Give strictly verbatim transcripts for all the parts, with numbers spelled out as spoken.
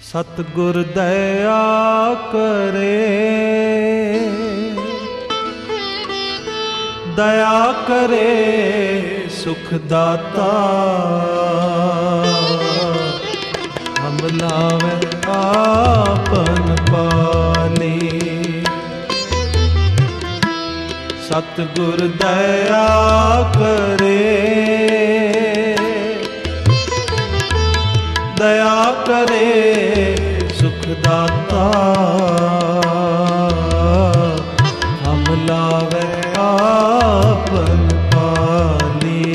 सतगुर दया करे, दया करे सुख दाता। हम लावे आपन पानी, सतगुर दया करे, दया करे सुख दाता। हम लावे आपन पानी,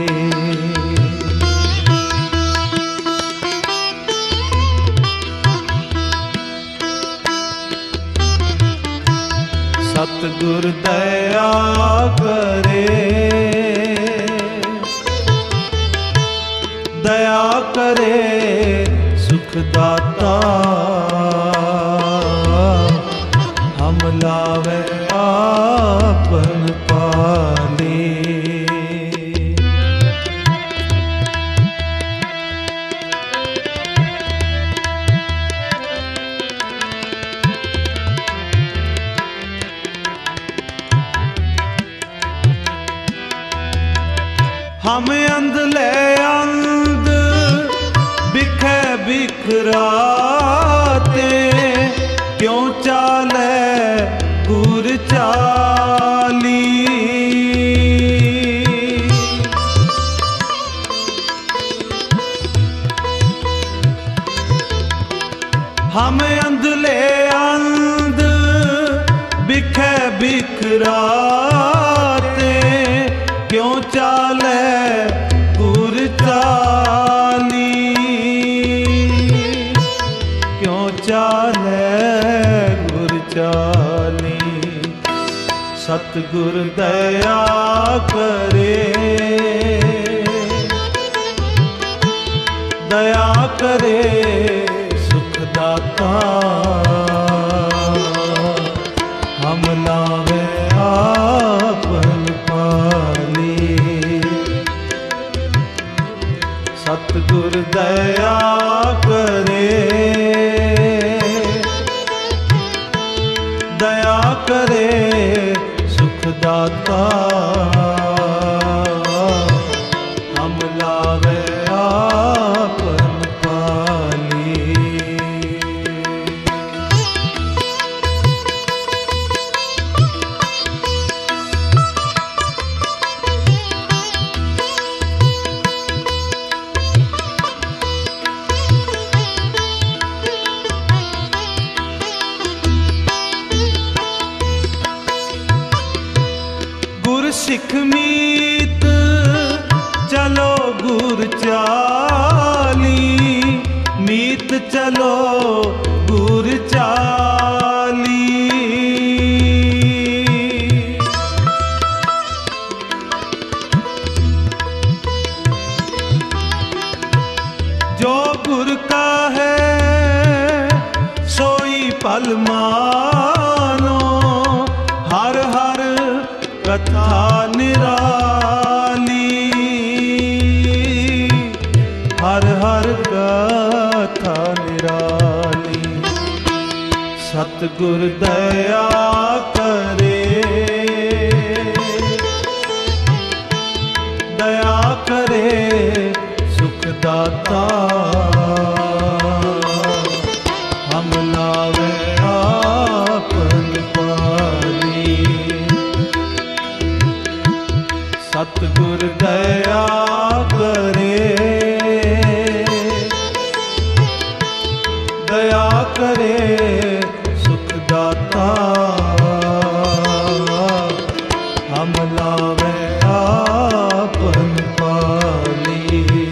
सतगुर दया करे, दया करे सुख दाता। हम लावे आपन पानी, हम अंधले अंध बिखे बिखराते, क्यों चाले गुर चाली। हम अंधले अंध बिखे बिखराते, क्यों चाले गुर चाली। क्यों चाले गुर चाली। सतगुर दया करे, दया करे सुख दाता। हम लावे आपन पानी, सतगुर दया करे, दया करे सुख दाता। हम लावे आपन पानी, सिख मीत चलो गुर चाली। मीत चलो गुर चाली। जो गुर का है सोई पल मानो, हर हर कथा निराली। हर हर कथा निराली। सतगुर दया करे, दया करे सुख दाता। हम लावे आपन पानी, सतगुर दया करे, दया करे सुख दाता। हम लावे आपन पानी,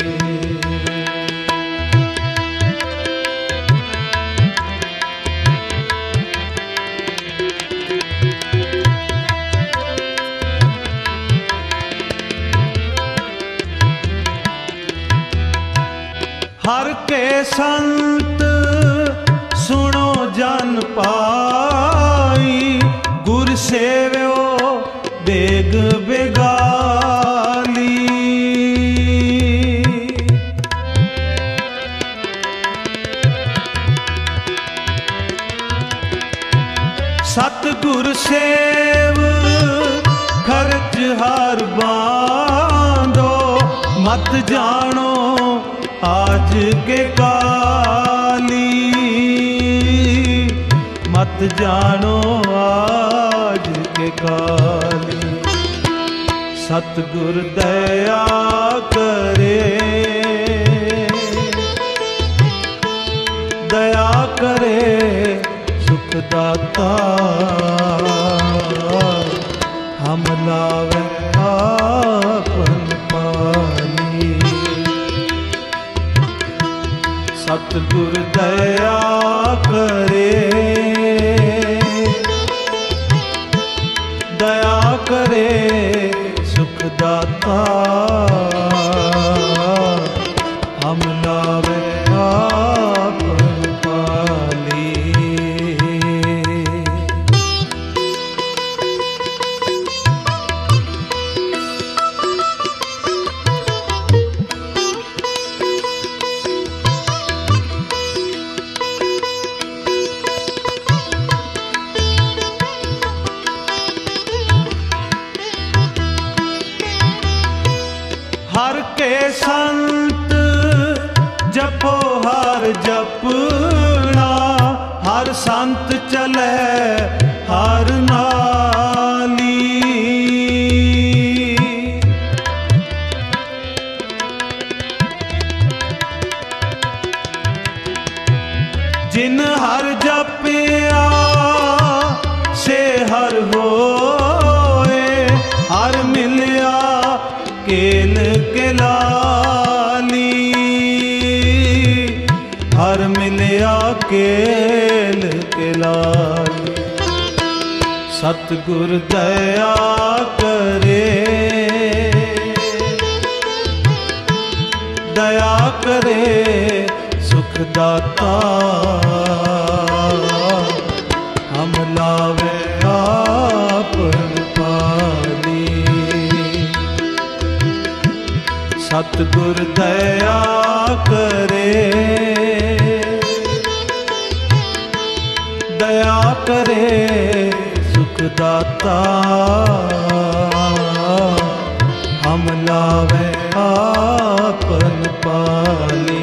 हर के संत सुनो जन पाई। गुर सेव्यो बेग बेगाली। हार बांधो, मत जानो आज के काली, मत जानो आज के काली। सतगुर दया करे, दया करे सुख दाता, हम लावे आपन पानी। सतगुर दया करे, दया करे सुख दाता, हम लावे आपन पानी। हर के संत जपो हर जपना, हर संत चले हर नाली। जिन हर जपिया से हर होए, हर मिलिया केल के लाली, हर मिलिया केल के लाली। सतगुर दया करे, दया करे सुख दाता, हम लावे आपन पानी। सतगुर दया करे, दया करे सुख दाता, हम लावे आपन पानी।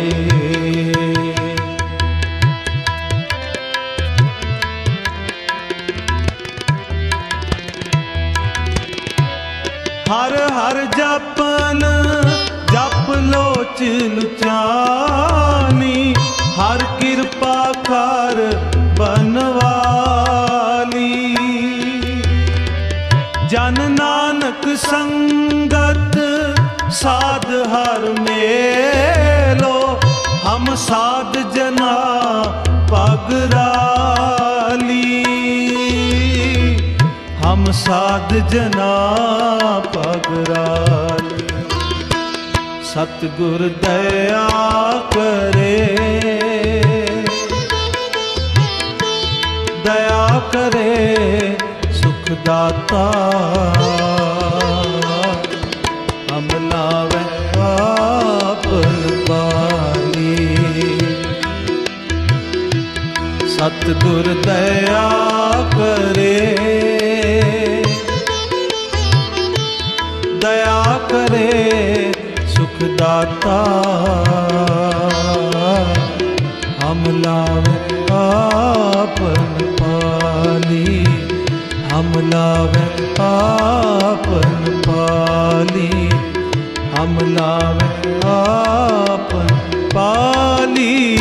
हर हर जपन जप लोच लुचानी, हर कृपा कर बनवाली। जन नानक संगत साध हर मेलो, हम साध जना पगराली, हम साध जना पगराली। सतगुर दया करे, दया करे सुख दाता, हम लावे आपन पानी। सतगुर दया करे, दया करे सुख दाता, हम लावे आपन पानी, हम लावे आपन पानी, हम लावे आपन पानी।